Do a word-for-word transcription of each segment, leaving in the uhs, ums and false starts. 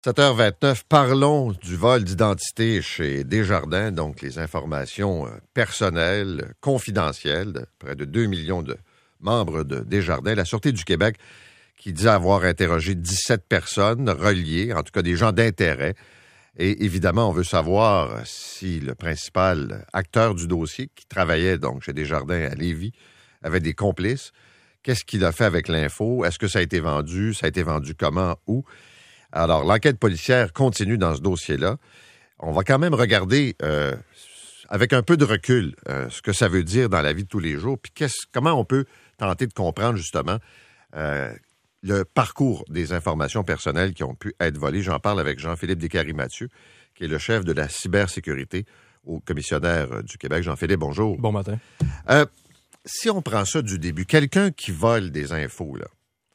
sept heures vingt-neuf, parlons du vol d'identité chez Desjardins, donc les informations personnelles, confidentielles, de près de deux millions de membres de Desjardins. La Sûreté du Québec qui dit avoir interrogé dix-sept personnes reliées, en tout cas des gens d'intérêt. Et évidemment, on veut savoir si le principal acteur du dossier, qui travaillait donc chez Desjardins à Lévis, avait des complices. Qu'est-ce qu'il a fait avec l'info? Est-ce que ça a été vendu? Ça a été vendu comment? Où? Alors, l'enquête policière continue dans ce dossier-là. On va quand même regarder euh, avec un peu de recul euh, ce que ça veut dire dans la vie de tous les jours, puis qu'est-ce, comment on peut tenter de comprendre justement euh, le parcours des informations personnelles qui ont pu être volées. J'en parle avec Jean-Philippe Descaries-Mathieu, qui est le chef de la cybersécurité au commissionnaire du Québec. Jean-Philippe, bonjour. Bon matin. Euh, si on prend ça du début, quelqu'un qui vole des infos, là,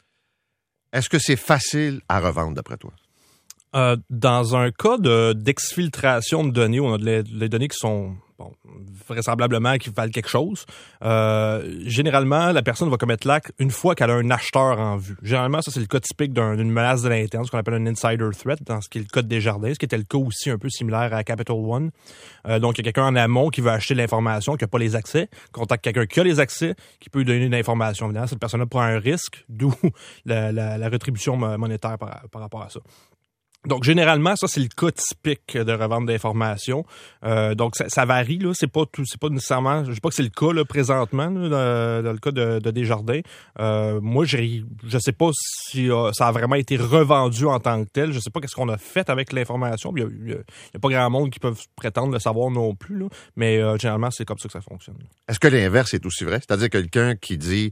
est-ce que c'est facile à revendre, d'après toi? Euh, dans un cas de, d'exfiltration de données, on a les, les données qui sont bon, vraisemblablement qui valent quelque chose. Euh, généralement, la personne va commettre l'acte une fois qu'elle a un acheteur en vue. Généralement, ça, c'est le cas typique d'un, d'une menace de l'interne, ce qu'on appelle un insider threat, dans ce qui est le cas de Desjardins, ce qui était le cas aussi un peu similaire à Capital One. Euh, donc, il y a quelqu'un en amont qui veut acheter l'information, qui n'a pas les accès, contacte quelqu'un qui a les accès, qui peut lui donner une information. Évidemment, cette personne-là prend un risque, d'où la, la, la rétribution monétaire par, par rapport à ça. Donc, généralement, ça, c'est le cas typique de revente d'informations. Euh, donc, ça, ça varie, là. C'est pas tout, c'est pas nécessairement, je dis pas que c'est le cas, là, présentement, là, dans, dans le cas de, de Desjardins. Euh, moi, j'ai, je sais pas si euh, ça a vraiment été revendu en tant que tel. Je sais pas qu'est-ce qu'on a fait avec l'information. Il y a, il y a, il y a pas grand monde qui peut prétendre le savoir non plus, là. Mais, euh, généralement, c'est comme ça que ça fonctionne. Est-ce que l'inverse est aussi vrai? C'est-à-dire quelqu'un qui dit,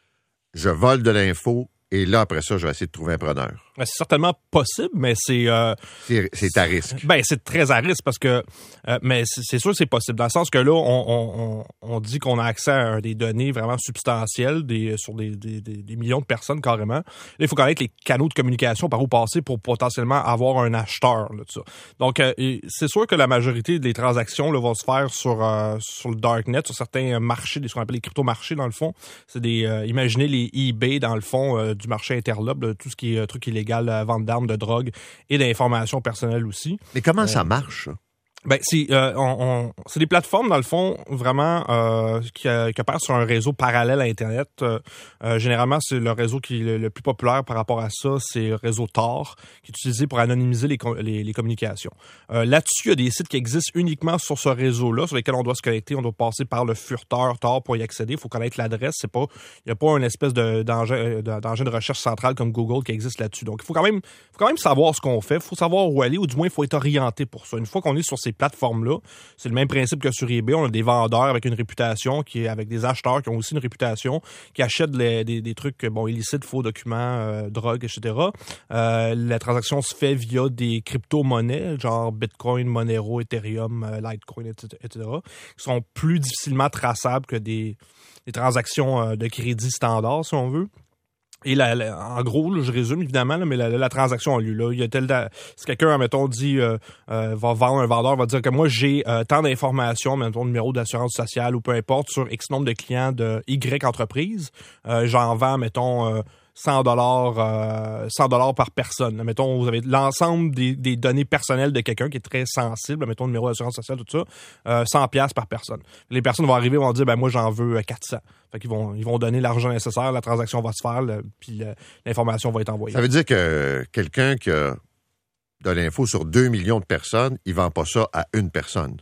je vole de l'info, et là, après ça, je vais essayer de trouver un preneur. C'est certainement possible, mais c'est... Euh, c'est, c'est à risque. Ben, c'est très à risque parce que... Euh, mais c'est, c'est sûr que c'est possible. Dans le sens que là, on, on, on dit qu'on a accès à des données vraiment substantielles des, sur des, des, des, des millions de personnes carrément. Là, il faut connaître les canaux de communication par où passer pour potentiellement avoir un acheteur là, de ça. Donc, euh, c'est sûr que la majorité des transactions là, vont se faire sur, euh, sur le darknet, sur certains marchés, ce qu'on appelle les crypto-marchés dans le fond. C'est des... Euh, imaginez les eBay dans le fond euh, du marché interlope, là, tout ce qui est euh, truc illégal, la vente d'armes, de drogue et d'informations personnelles aussi. Mais comment euh, ça marche, ça? Ben, c'est, euh, on, on, c'est des plateformes, dans le fond, vraiment, euh, qui, euh, qui opèrent sur un réseau parallèle à Internet. Euh, euh, généralement, c'est le réseau qui est le, le plus populaire par rapport à ça, c'est le réseau Tor, qui est utilisé pour anonymiser les, les, les communications. Euh, là-dessus, il y a des sites qui existent uniquement sur ce réseau-là, sur lesquels on doit se connecter. On doit passer par le furteur Tor pour y accéder. Il faut connaître l'adresse. C'est pas, il n'y a pas une espèce de, d'engin, d'engin de recherche central comme Google qui existe là-dessus. Donc, il faut quand même, faut quand même savoir ce qu'on fait. Il faut savoir où aller, ou du moins, il faut être orienté pour ça. Une fois qu'on est sur ces plateformes-là, c'est le même principe que sur eBay. On a des vendeurs avec une réputation, qui est avec des acheteurs qui ont aussi une réputation, qui achètent les, des, des trucs bon illicites, faux documents, euh, drogue, et cetera. Euh, la transaction se fait via des crypto-monnaies, genre Bitcoin, Monero, Ethereum, euh, Litecoin, et cetera, qui sont plus difficilement traçables que des, des transactions euh, de crédit standard, si on veut. Et la, la, en gros, là, je résume évidemment, là, mais la, la, la transaction a lieu. Là. Il y a tel, si quelqu'un, mettons, dit euh, euh, va vendre un vendeur, va dire que moi j'ai euh, tant d'informations, mettons numéro d'assurance sociale ou peu importe, sur X nombre de clients de Y entreprise, euh, j'en vends, mettons, euh, cent dollars euh, cent dollars par personne. Mettons, vous avez l'ensemble des, des données personnelles de quelqu'un qui est très sensible, mettons numéro d'assurance sociale, tout ça, euh, cent piastres par personne. Les personnes vont arriver, vont dire ben moi j'en veux quatre cents. Fait qu'ils vont ils vont donner l'argent nécessaire, la transaction va se faire, le, puis le, l'information va être envoyée. Ça veut dire que quelqu'un qui a de l'info sur deux millions de personnes, il vend pas ça à une personne.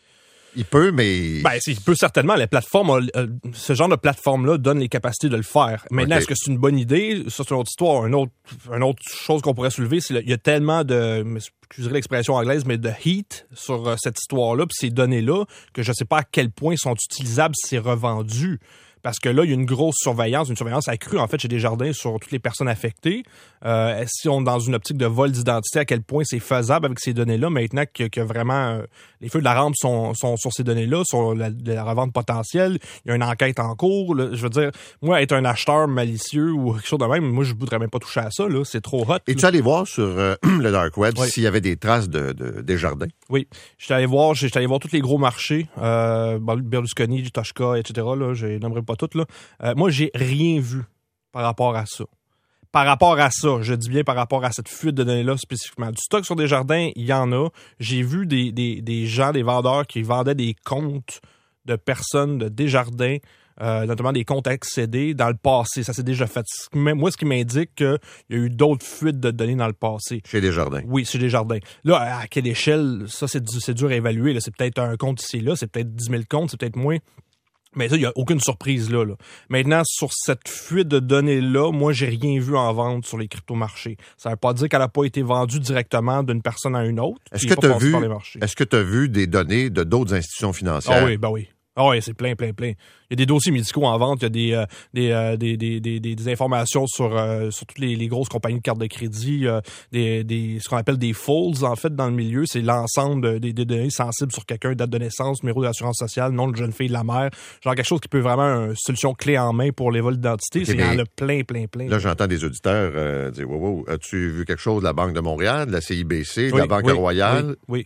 Il peut, mais... Ben, il peut certainement. Les plateformes, euh, ce genre de plateforme-là donne les capacités de le faire. Maintenant, okay. Est-ce que c'est une bonne idée? Ça, c'est une autre histoire. Une autre, une autre chose qu'on pourrait soulever, c'est qu'il y a tellement de, excuserai l'expression anglaise, mais de heat sur euh, cette histoire-là, puis ces données-là, que je ne sais pas à quel point ils sont utilisables si c'est revendu. Parce que là, il y a une grosse surveillance, une surveillance accrue, en fait, chez Desjardins sur toutes les personnes affectées. Euh, si on est dans une optique de vol d'identité, à quel point c'est faisable avec ces données-là, maintenant que, que vraiment euh, les feux de la rampe sont, sont sur ces données-là, sur la, la revente potentielle, il y a une enquête en cours. Là, je veux dire, moi, être un acheteur malicieux ou quelque chose de même, moi, je ne voudrais même pas toucher à ça. Là, c'est trop hot. Et tu allé voir sur euh, le Dark Web oui. s'il y avait des traces de, de Desjardins? Oui. J'étais allé voir, j'étais allé voir tous les gros marchés, euh, Berlusconi, Toshka, et cetera. Là, je n'aimerais pas toutes. Là. Euh, moi, j'ai rien vu par rapport à ça. par rapport à ça, je dis bien par rapport à cette fuite de données-là spécifiquement. Du stock sur Desjardins, il y en a. J'ai vu des, des, des gens, des vendeurs qui vendaient des comptes de personnes de Desjardins, euh, notamment des comptes accédés dans le passé. Ça s'est déjà fait. Moi, ce qui m'indique qu'il y a eu d'autres fuites de données dans le passé. Chez Desjardins. Oui, chez Desjardins. Là, à quelle échelle, ça, c'est, c'est dur à évaluer. Là. C'est peut-être un compte ici, là, c'est peut-être dix mille comptes, c'est peut-être moins. Mais ça, il n'y a aucune surprise là, là. Maintenant, sur cette fuite de données-là, moi, j'ai rien vu en vente sur les crypto-marchés. Ça ne veut pas dire qu'elle n'a pas été vendue directement d'une personne à une autre. Est-ce que tu as vu, est-ce que tu as vu des données de d'autres institutions financières? Ah oui, ben oui. Ah oui, c'est plein, plein, plein. Il y a des dossiers médicaux en vente, il y a des euh, des, euh, des, des, des, des informations sur euh, sur toutes les, les grosses compagnies de cartes de crédit, euh, des, des ce qu'on appelle des falls, en fait, dans le milieu. C'est l'ensemble des, des données sensibles sur quelqu'un, date de naissance, numéro d'assurance sociale, nom de jeune fille de la mère. Genre quelque chose qui peut vraiment une solution clé en main pour les vols d'identité. Okay, c'est, il y en a plein, plein, plein. Là, j'entends des auditeurs euh, dire, wow, wow, as-tu vu quelque chose de la Banque de Montréal, de la C I B C, de oui, la Banque oui, Royale? Oui, oui.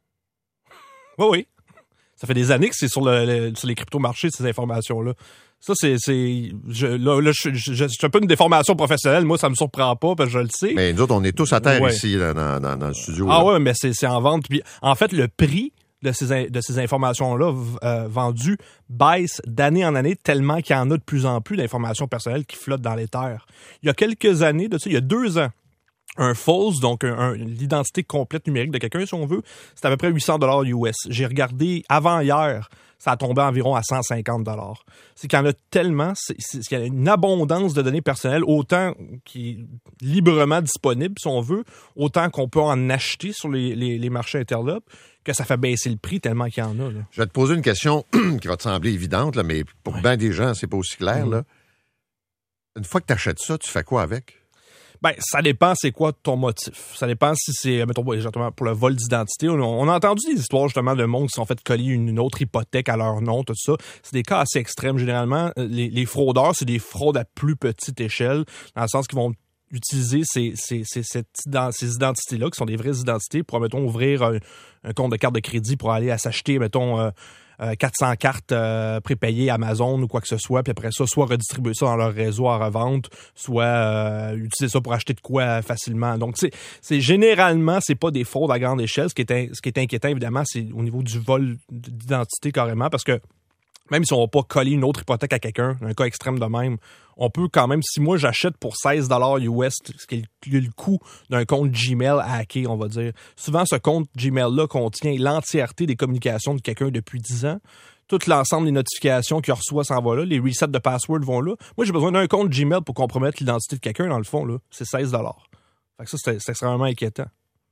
Oui, oui. Ça fait des années que c'est sur, le, le, sur les crypto-marchés, ces informations-là. Ça, c'est... c'est je, là, là je, je, je, je suis un peu une déformation professionnelle. Moi, ça me surprend pas, parce que je le sais. Mais nous autres, on est tous à terre ouais. ici, là, dans, dans, dans le studio. Ah là. ouais, mais c'est, c'est en vente. Puis, en fait, le prix de ces, de ces informations-là euh, vendues baisse d'année en année tellement qu'il y en a de plus en plus d'informations personnelles qui flottent dans l'éther. Il y a quelques années, de ça, il y a deux ans, un false, donc un, un, l'identité complète numérique de quelqu'un, si on veut, c'est à peu près huit cents dollars U S. J'ai regardé avant hier, ça a tombé environ à cent cinquante dollars. C'est qu'il y en a tellement, c'est, c'est, qu'il y a une abondance de données personnelles, autant qui est librement disponible, si on veut, autant qu'on peut en acheter sur les, les, les marchés interlopes, que ça fait baisser le prix tellement qu'il y en a. Là. Je vais te poser une question qui va te sembler évidente, là, mais pour ouais. bien des gens, c'est pas aussi clair. Mmh. Là. Une fois que tu achètes ça, tu fais quoi avec? Ben, ça dépend c'est quoi ton motif. Ça dépend si c'est, mettons, exactement pour le vol d'identité. On, on a entendu des histoires, justement, de monde qui se sont fait coller une, une autre hypothèque à leur nom, tout ça. C'est des cas assez extrêmes. Généralement, les, les fraudeurs, c'est des fraudes à plus petite échelle, dans le sens qu'ils vont utiliser ces, ces, ces, ces, ces identités-là, qui sont des vraies identités, pour, mettons, ouvrir un, un compte de carte de crédit pour aller à s'acheter, mettons, euh, Euh, quatre cents cartes euh, prépayées Amazon ou quoi que ce soit, puis après ça, soit redistribuer ça dans leur réseau à revente, soit euh, utiliser ça pour acheter de quoi facilement. Donc, c'est, c'est généralement, c'est pas des fraudes à grande échelle. Ce qui est, in, ce qui est inquiétant, évidemment, c'est au niveau du vol d'identité carrément, parce que même si on va pas coller une autre hypothèque à quelqu'un, un cas extrême de même, on peut quand même, si moi j'achète pour seize dollars U S, ce qui est le, le coût d'un compte Gmail hacké, on va dire. Souvent, ce compte Gmail-là contient l'entièreté des communications de quelqu'un depuis dix ans. Tout l'ensemble des notifications qu'il reçoit s'en va là. Les resets de password vont là. Moi, j'ai besoin d'un compte Gmail pour compromettre l'identité de quelqu'un, dans le fond, là. C'est seize dollars. Fait que ça, c'est, c'est extrêmement inquiétant.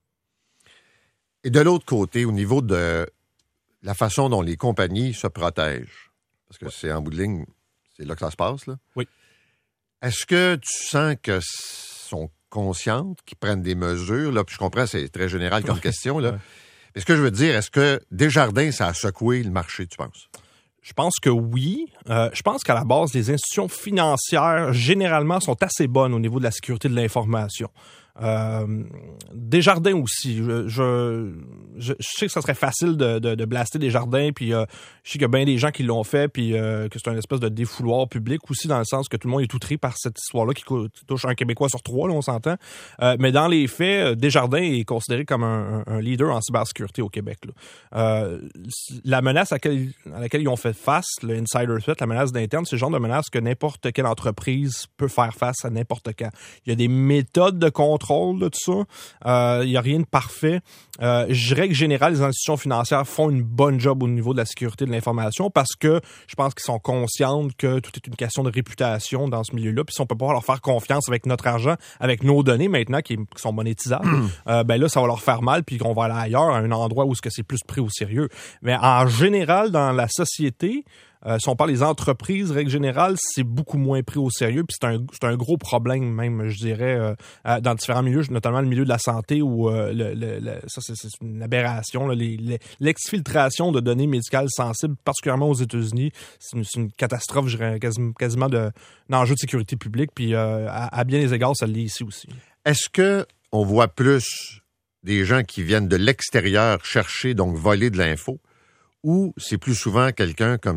Et de l'autre côté, au niveau de la façon dont les compagnies se protègent, parce que ouais. c'est en bout de ligne, c'est là que ça se passe, là. Oui. Est-ce que tu sens qu'elles sont conscientes, qu'ils prennent des mesures, là, puis je comprends, c'est très général comme question, là. Ouais. Mais ce que je veux dire, est-ce que Desjardins, ça a secoué le marché, tu penses? Je pense que oui. Euh, je pense qu'à la base, les institutions financières, généralement, sont assez bonnes au niveau de la sécurité de l'information. Euh, Desjardins aussi. Je, je, je, je sais que ça serait facile de, de, de blaster Desjardins, puis euh, je sais qu'il y a bien des gens qui l'ont fait, puis euh, que c'est une espèce de défouloir public aussi, dans le sens que tout le monde est outré par cette histoire-là qui, qui touche un Québécois sur trois, là, on s'entend. Euh, mais dans les faits, Desjardins est considéré comme un, un leader en cybersécurité au Québec. Là. Euh, la menace à laquelle, à laquelle ils ont fait face, le insider threat, la menace d'interne, c'est le genre de menace que n'importe quelle entreprise peut faire face à n'importe quand. Il y a des méthodes de contrôle de tout ça. Il euh, n'y a rien de parfait. Euh, je dirais que, général, les institutions financières font une bonne job au niveau de la sécurité de l'information parce que je pense qu'ils sont conscients que tout est une question de réputation dans ce milieu-là. Puis si on peut pas leur faire confiance avec notre argent, avec nos données maintenant qui, qui sont monétisables, euh, ben là, ça va leur faire mal puis qu'on va aller ailleurs, à un endroit où ce que c'est plus pris au sérieux. Mais en général, dans la société, Euh, si on parle des entreprises, règle générale, c'est beaucoup moins pris au sérieux, puis c'est un, c'est un gros problème même, je dirais, euh, dans différents milieux, notamment le milieu de la santé où euh, le, le, le, ça c'est, c'est une aberration. Là, les, les, l'exfiltration de données médicales sensibles, particulièrement aux États-Unis, c'est une, c'est une catastrophe, je dirais, quasiment, quasiment de, d'enjeu de sécurité publique, puis euh, à, à bien des égards, ça l'est ici aussi. Est-ce que on voit plus des gens qui viennent de l'extérieur chercher, donc voler de l'info, ou c'est plus souvent quelqu'un comme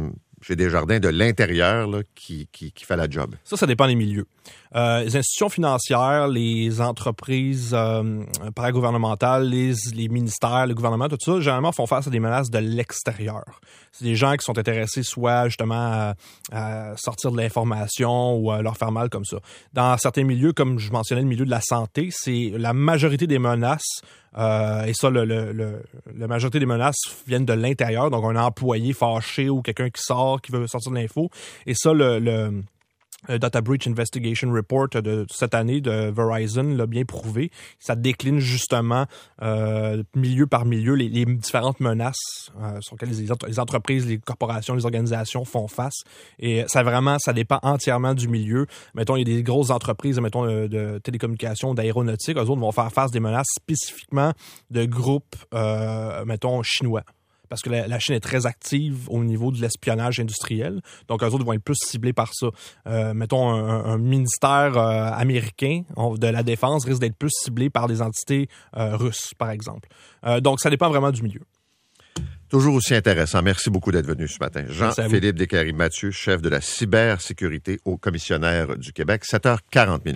chez Desjardins de l'intérieur là, qui, qui, qui fait la job? Ça, ça dépend des milieux. Euh, les institutions financières, les entreprises euh, paragouvernementales, les, les ministères, le gouvernement, tout ça, généralement font face à des menaces de l'extérieur. C'est des gens qui sont intéressés soit justement à, à sortir de l'information ou à leur faire mal comme ça. Dans certains milieux, comme je mentionnais, le milieu de la santé, c'est la majorité des menaces, euh, et ça, le, le, le, la majorité des menaces viennent de l'intérieur, donc un employé fâché ou quelqu'un qui sort, qui veut sortir de l'info. Et ça, le... le Le Data Breach Investigation Report de cette année de Verizon l'a bien prouvé. Ça décline justement euh, milieu par milieu les, les différentes menaces euh, sur lesquelles les, les entreprises, les corporations, les organisations font face. Et ça vraiment, ça dépend entièrement du milieu. Mettons, il y a des grosses entreprises, mettons, de, de télécommunications, d'aéronautique. Eux autres vont faire face à des menaces spécifiquement de groupes, euh, mettons, chinois. Parce que la, la Chine est très active au niveau de l'espionnage industriel. Donc, eux autres vont être plus ciblés par ça. Euh, mettons, un, un ministère euh, américain de la défense risque d'être plus ciblé par des entités euh, russes, par exemple. Euh, donc, ça dépend vraiment du milieu. Toujours aussi intéressant. Merci beaucoup d'être venu ce matin. Jean-Philippe Descaries-Mathieu, chef de la cybersécurité au commissionnaire du Québec, sept heures quarante minutes.